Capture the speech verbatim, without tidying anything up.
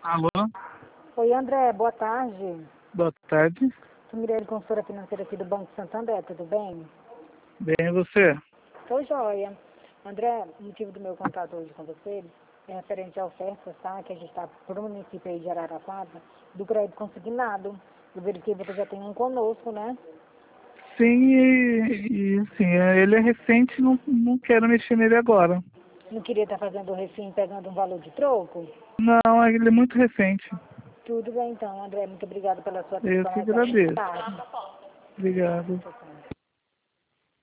Alô? Oi, André, boa tarde. Boa tarde. Sou Mirelle, consultora financeira aqui do Banco Santander, tudo bem? Bem, e você? Sou joia. André, o motivo do meu contato hoje com você é referente à oferta, tá? Que a gente está para o município aí de Araraquara, do crédito consignado. Eu verifiquei que você já tem um conosco, né? Sim, e, e sim, ele é recente, não, não quero mexer nele agora. Não queria estar fazendo o refim pegando um valor de troco? Não, ele é muito recente. Tudo bem então, André. Muito obrigada pela sua Eu atenção que aí. Boa agradeço. tarde. Obrigado.